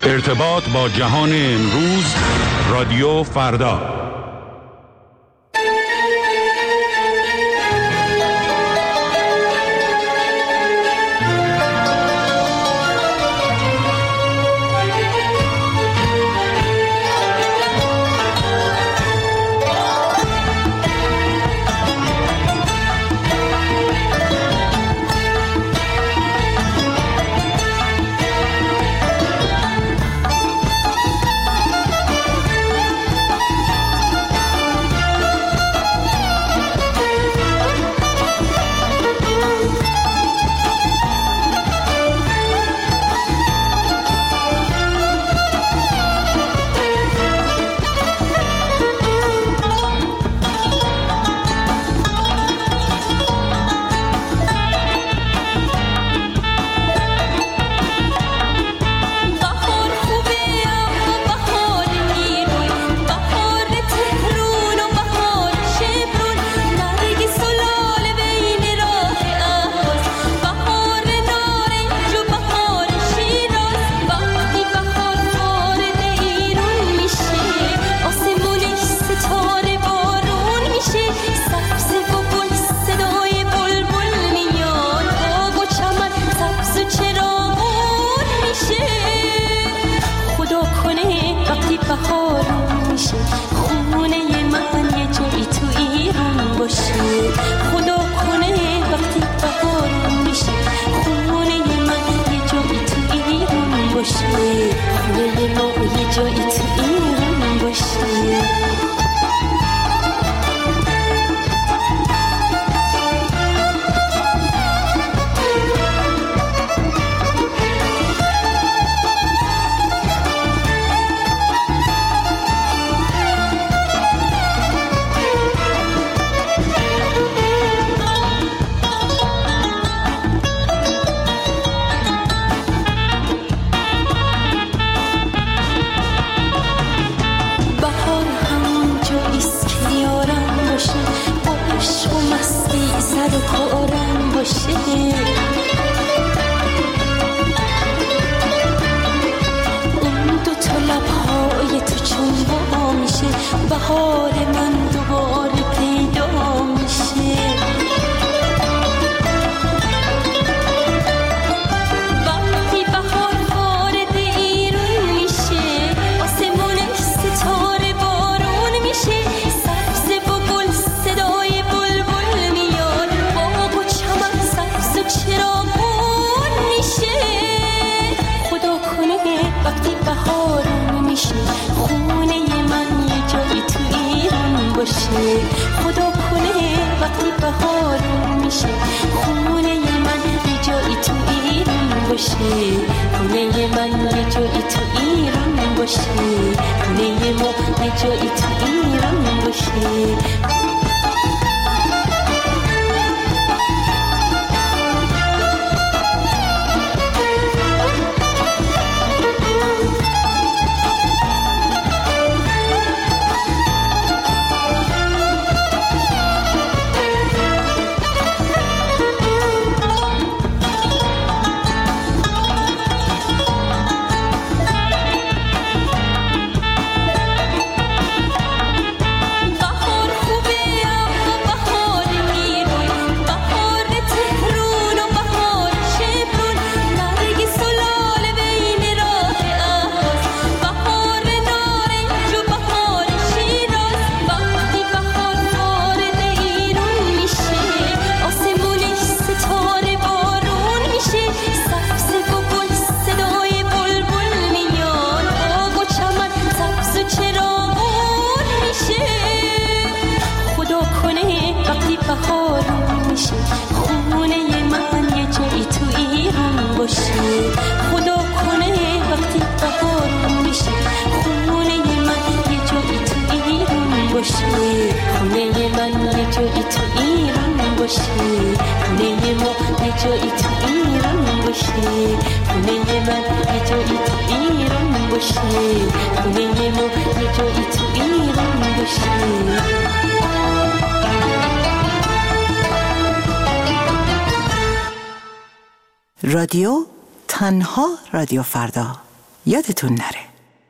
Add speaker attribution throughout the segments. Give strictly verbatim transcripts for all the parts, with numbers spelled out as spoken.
Speaker 1: ارتباط با جهان امروز، رادیو فردا.
Speaker 2: خدا کنه وقتی بهارون میشه خونه من یه جایی تو ایران باشه، خونه من یه جایی تو ایران باشه، خونه ما یه جایی تو ایران باشه.
Speaker 3: رادیو تنها رادیو فردا. یادتون نره.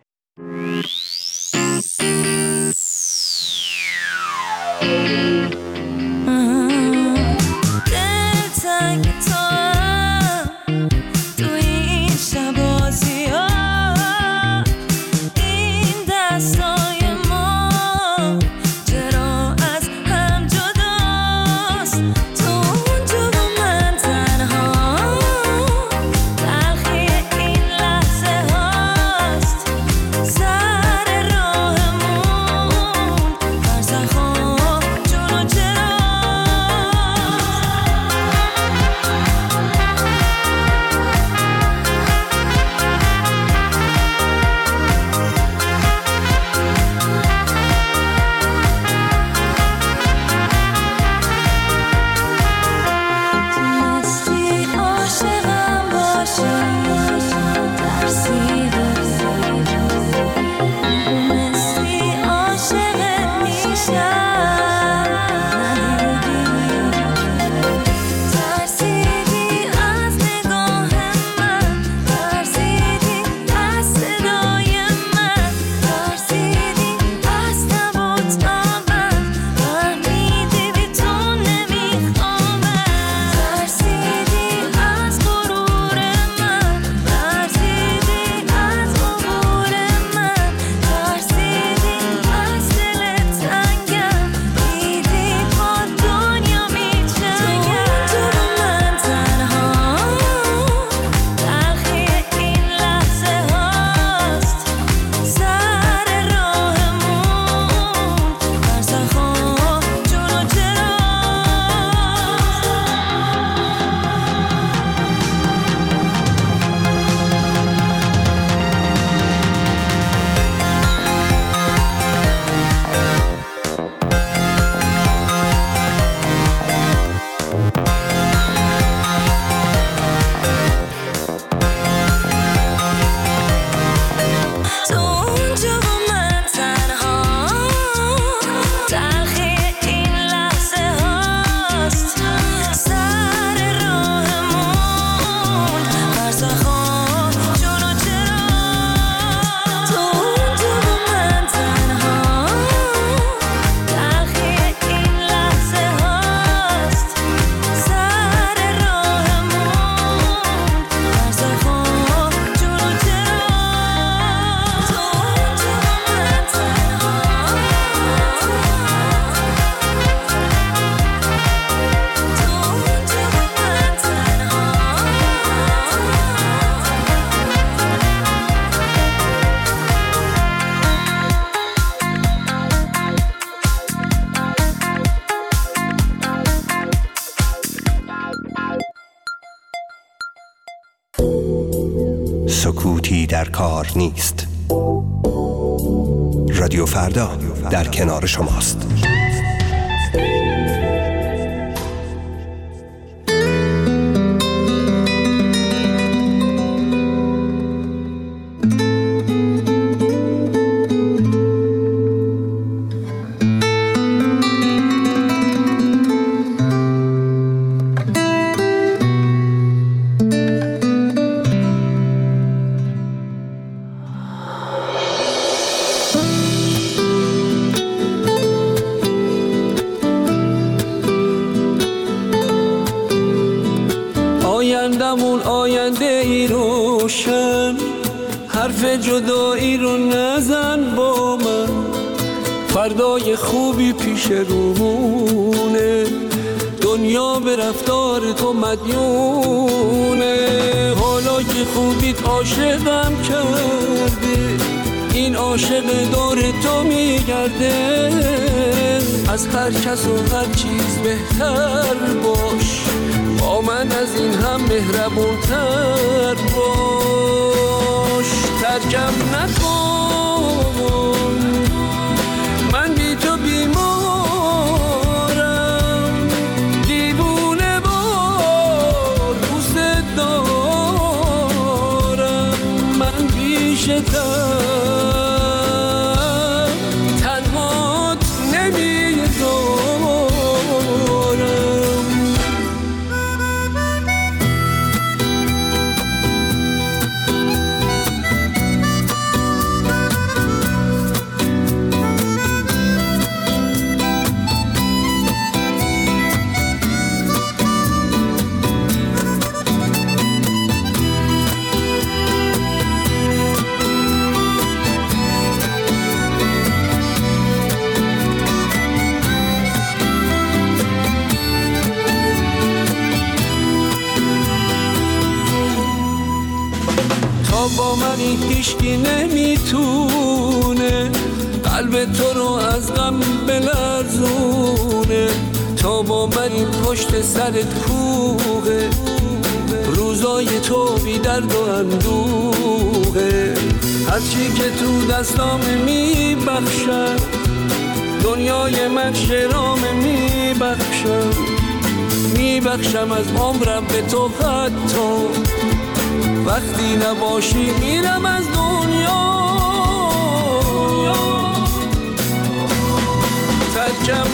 Speaker 4: سکوتی در کار نیست. رادیو فردا در کنار شماست.
Speaker 5: آیندمون آینده ای روشن، حرف جدایی رو نزن با من، فردای خوبی پیش رومونه، دنیا به رفتار تو مدیونه. حالا که خوبیت عاشقم کرده، این عاشق دور تو میگرده، از هر کس و هر چیز بهتر باش، با من از این هم مهربونتر باش. ترکم نکن، من بی تو بیمارم، دیوونه بار دوست دارم، من بیشتر تنهات نمیذارم. تا با منی هیچکی نمیتونه قلب تو رو از غم بلرزونه. تا با منی پشت سرت کوه روزای تو بی درد و اندوه. هرچی که تو دستام میبخشم دنیای من شرام میبخشم. میبخشم از عمرم به تو حتی وقتی نباشی میرم از دنیا. ترکم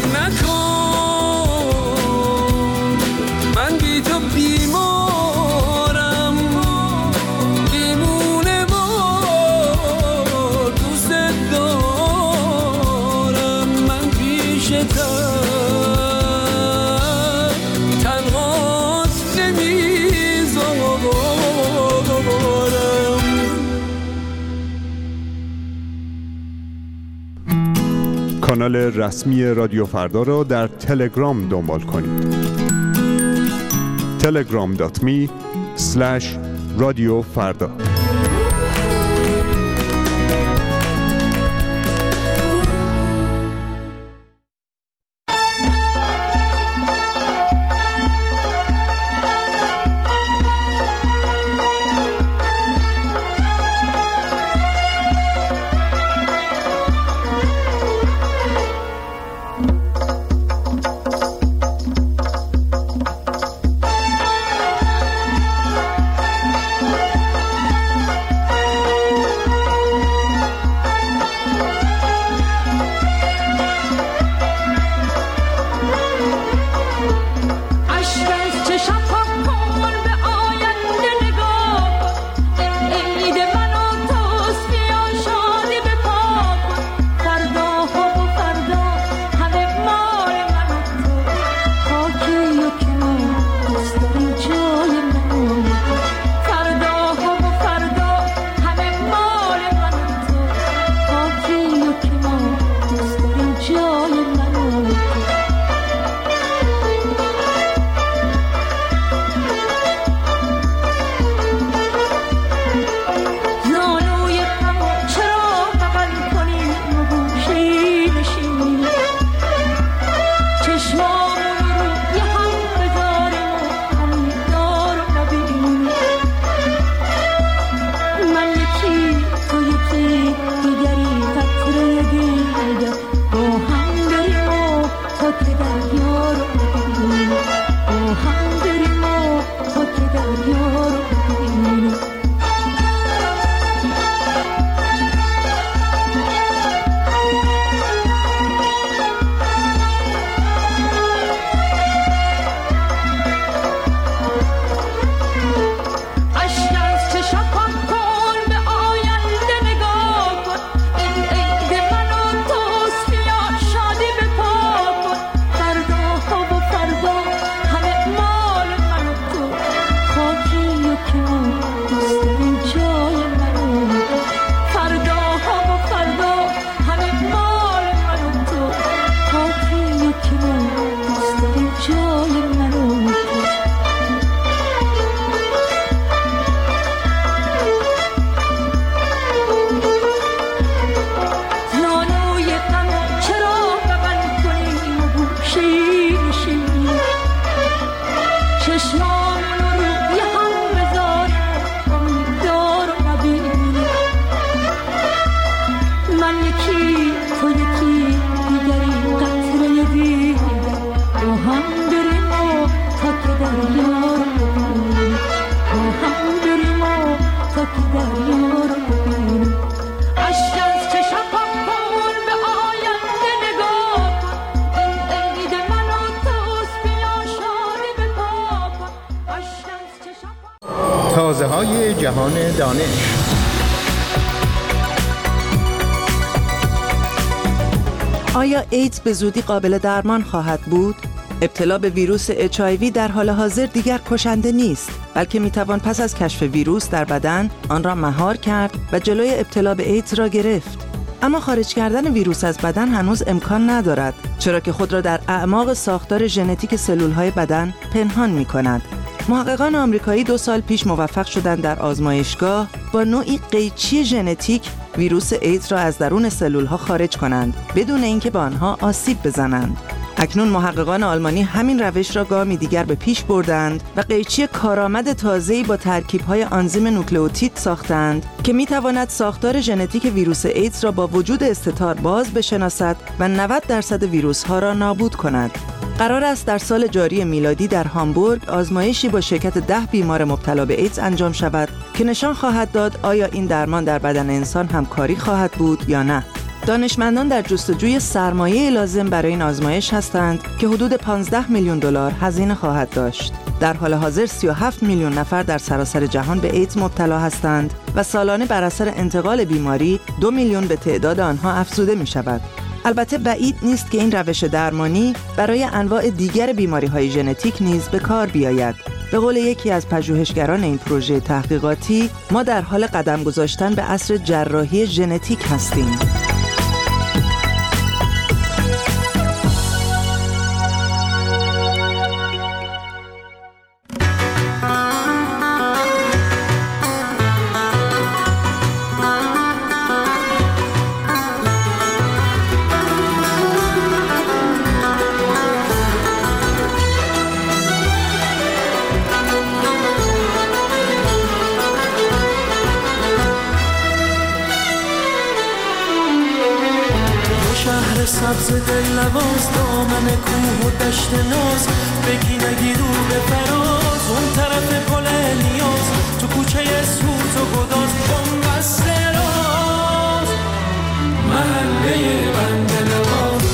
Speaker 5: نکن من بی تو بیمارم دیمونه بار دوست دارم. من پیشتم تنهات نمیذارم.
Speaker 3: کانال رسمی رادیو فردا را در تلگرام دنبال کنید. تلگرام دات می اسلش رادیو فردا.
Speaker 6: تازه‌های جهان دانش.
Speaker 7: آیا ایدز به زودی قابل درمان خواهد بود؟ ابتلا به ویروس اچ آی وی در حال حاضر دیگر کشنده نیست، بلکه میتوان پس از کشف ویروس در بدن آن را مهار کرد و جلوی ابتلا به ایدز را گرفت. اما خارج کردن ویروس از بدن هنوز امکان ندارد، چرا که خود را در اعماق ساختار ژنتیک سلول‌های بدن پنهان می‌کند. محققان آمریکایی دو سال پیش موفق شدند در آزمایشگاه با نوعی قیچی ژنتیک ویروس ایدز را از درون سلول‌ها خارج کنند بدون اینکه به آنها آسیب بزنند. اکنون محققان آلمانی همین روش را گامی دیگر به پیش بردند و قیچی کارآمد تازه‌ای با ترکیب‌های آنزیم نوکلئوتید ساختند که می‌تواند ساختار ژنتیک ویروس ایدز را با وجود استتار باز بشناسد و نود درصد ویروس‌ها را نابود کند. قرار است در سال جاری میلادی در هامبورگ آزمایشی با شرکت ده بیمار مبتلا به ایدز انجام شود که نشان خواهد داد آیا این درمان در بدن انسان هم کاری خواهد بود یا نه. دانشمندان در جستجوی سرمایه لازم برای این آزمایش هستند که حدود پانزده میلیون دلار هزینه خواهد داشت. در حال حاضر سی و هفت میلیون نفر در سراسر جهان به ایدز مبتلا هستند و سالانه بر اثر انتقال بیماری دو میلیون به تعداد آنها افزوده می شود. البته بعید نیست که این روش درمانی برای انواع دیگر بیماری‌های ژنتیک نیز به کار بیاید. به قول یکی از پژوهشگران این پروژه تحقیقاتی، ما در حال قدم گذاشتن به عصر جراحی ژنتیک هستیم.
Speaker 6: سبز دل نواز دامن کوه و دشت ناز بگی نگی رو به فراز اون طرف پل نیاز تو کوچه سوز و گداز بنبست راز محله بنده نواز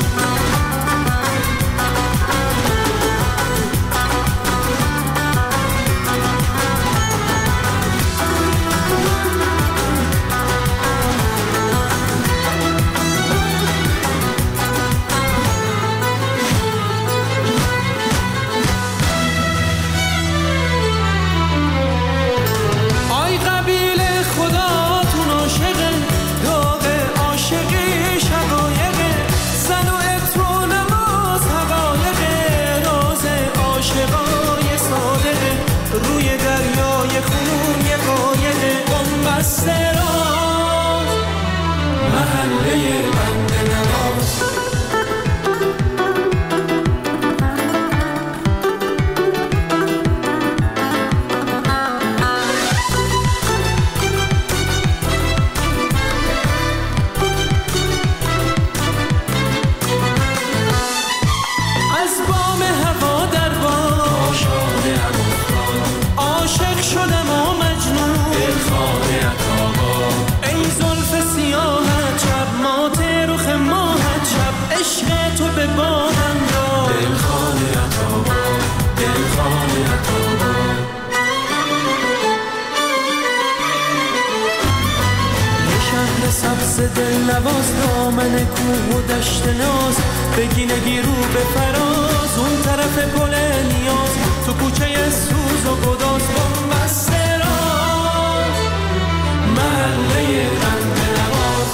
Speaker 6: دل نواز دامن کوه و دشت ناز بگی نگی رو به فراز اون طرف پل نیاز تو کوچه سوز و گداز بنبست راز محله بنده نواز.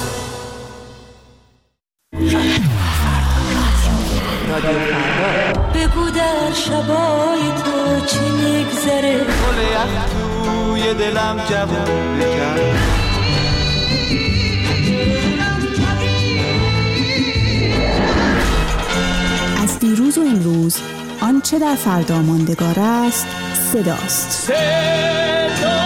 Speaker 2: بگو در شبای تو چی میگذره
Speaker 6: گل یخ توی دلم جوون بکن
Speaker 8: از دیروز و امروز آنچه در فردا ماندگار است صداست. صدا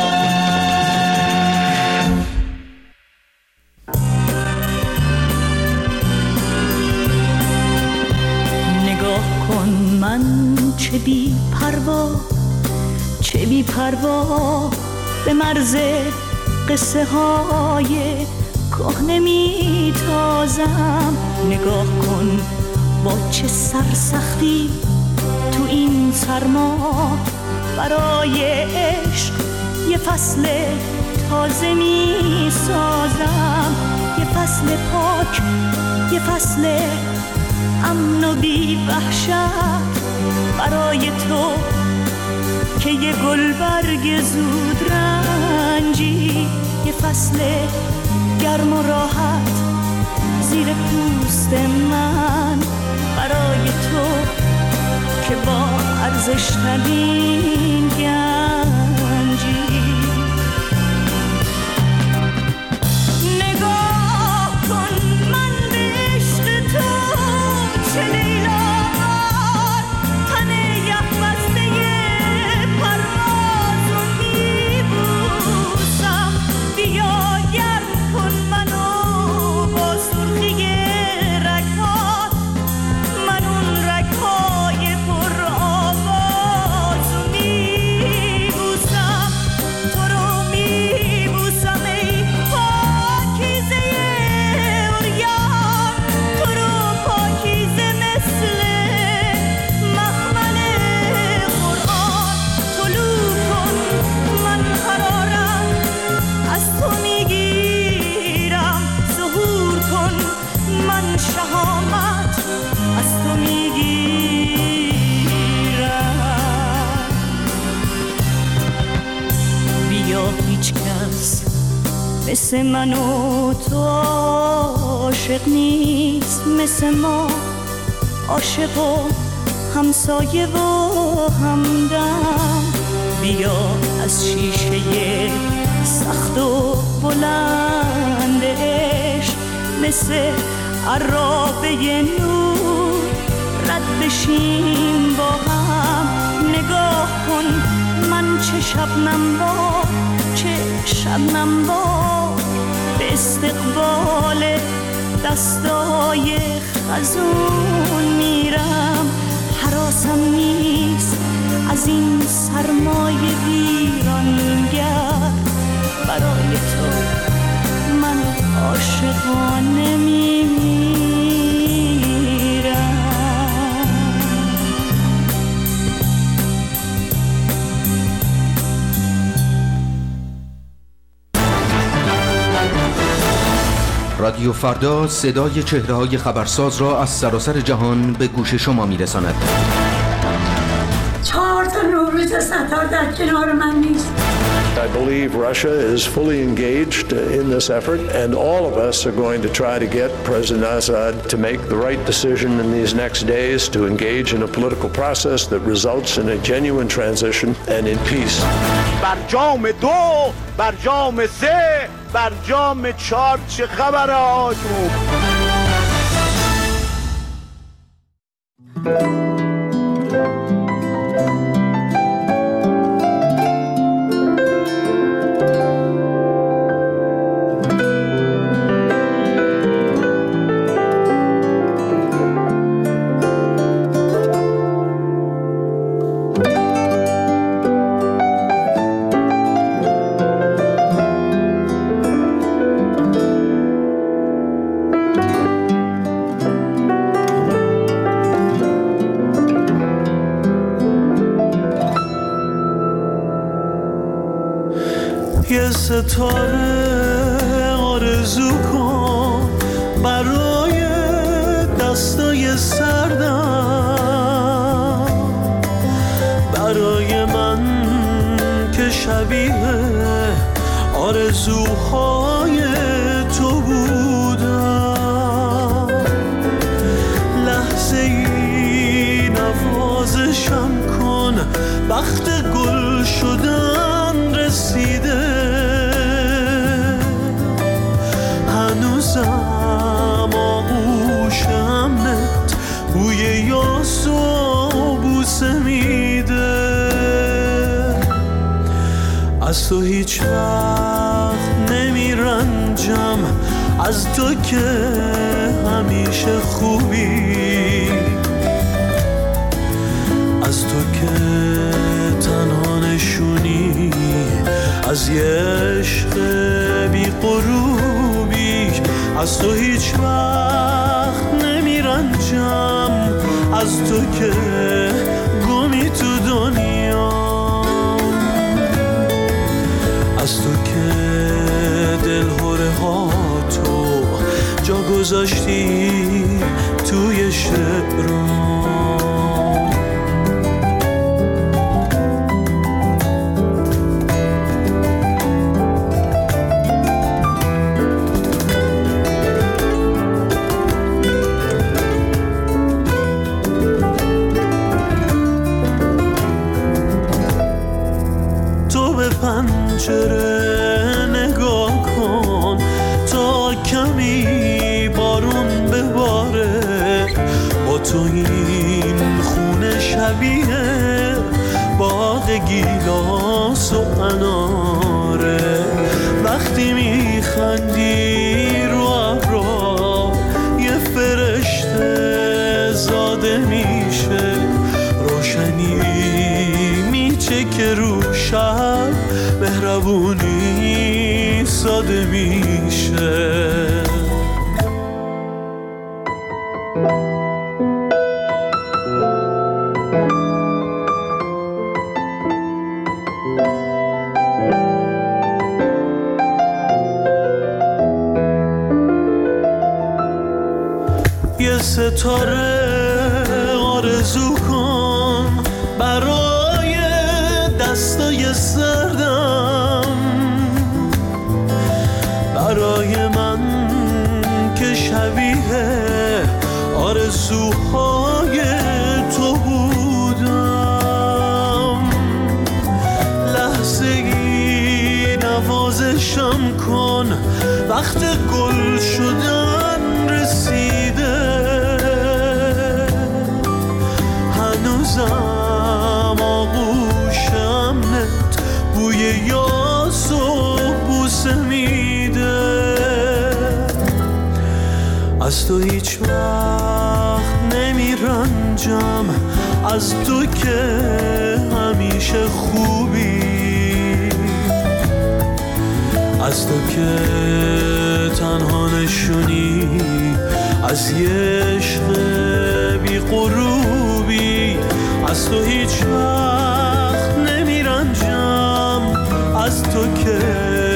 Speaker 2: نگاه کن من چه بی پروا چه بی پروا به مرز قصه های کهنه می تازم. نگاه کن با چه سرسختی تو این سرما برای عشق یه فصل تازه می سازم. یه فصل پاک، یه فصل امن و بی وحشت برای تو که یه گلبرگ زود رنجی. یه فصل گرم و راحت زیر پوست من برای تو که با عرض
Speaker 9: ارزشترین گنجی. نگاه کن من به عشق تو چه لیلامار، تن یخ بسته پرواز و میبوسم. بیا گرم کن منو با سرخی رگ‌ها، من اون رگ‌های پر آواز و میبوسم. تو رو میبوسم ای پاکیزه عریان، تو رو پاکیزه مثل مخمل قرآن. طلوع کن من قرارم از تو میگیرم، ظهور کن من شهامت از تو میگیرم. بیا هیچ کس مثل من و تو عاشق نیست، مثل ما عاشق و همسایه و همدم. بیا از شیشه سخت و بلند عشق مثل عرابه نور رد بشیم با هم. نگاه کن من چه شبنم با چه شبنم با به استقبال دستای خزون میرم. حراسم نیست از این سرمایه ویرانگر، برای تو من عاشقانه میمیرم.
Speaker 10: رادیو فردا صدای چهره‌های خبرساز را از سراسر جهان به گوش شما میرساند.
Speaker 11: چهار تا نوروز ستار در کنار من نیست.
Speaker 12: I believe Russia is fully engaged in this effort, and all of us are going to try to get President Assad to make the right decision in these next days to engage in a political process that results in a genuine transition and in peace.
Speaker 13: بر جام دو، بر جام سه، بر جام چهار چه خبره آجوب؟
Speaker 6: یه ستاره آرزو کن برای دستای سردم، برای من که شبیه آرزوهای تو بودم. لحظه ای نوازشم کن، وقت گل شدن رسیده. هنوزم آغوش امنت بوی یاس و بوسه میده. از تو هیچ وقت نمیرنجم، از تو که همیشه خوبی، از تو که تنها نشونی از یه عشق بی غروبی. از تو هیچ وقت نمیرنجم، از تو که گمی تو دنیا، از تو که دلهوره ها تو جا گذاشتی توی شعرام. نمیشه. یه ستاره آرزو کن برای دستای سردم، برای من که شبیه آرزوهای تو بودم. لحظه ای نوازشم کن وقت گل شدن رسیده. هنوزم آغوشم نت بوی یاس و بوسه میده. از تو هیچ وقت نمیرنجم، از تو که همیشه خوبی، از تو که تنها نشونی از یه عشق بی غروبی. از تو هیچ وقت نمیرنجم، از تو که